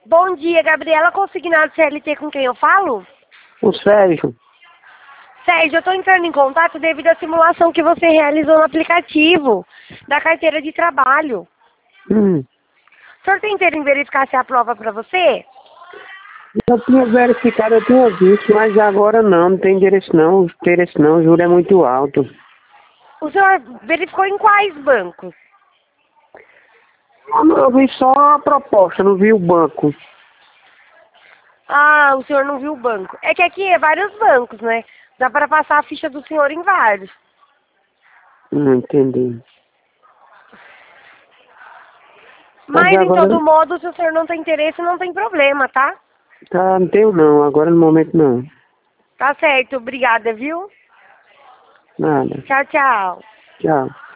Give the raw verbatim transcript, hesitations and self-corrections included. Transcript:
Bom dia, Gabriela, consignado C L T, com quem eu falo? O Sérgio. Sérgio, eu estou entrando em contato devido à simulação que você realizou no aplicativo da carteira de trabalho. Hum. O senhor tem interesse em verificar se aprova para você? Eu tinha verificado, eu tinha visto, mas agora não, não tem endereço não, o interesse não, o juro é muito alto. O senhor verificou em quais bancos? Eu, eu vi só a proposta, não vi o banco. Ah, o senhor não viu o banco. É que aqui é vários bancos, né? Dá para passar a ficha do senhor em vários. Não entendi. Mas Mas, em agora, todo modo, se o senhor não tem interesse, não tem problema, tá? tá, não tenho não, agora no momento não. Tá certo, obrigada, viu? Nada. Tchau, tchau. Tchau.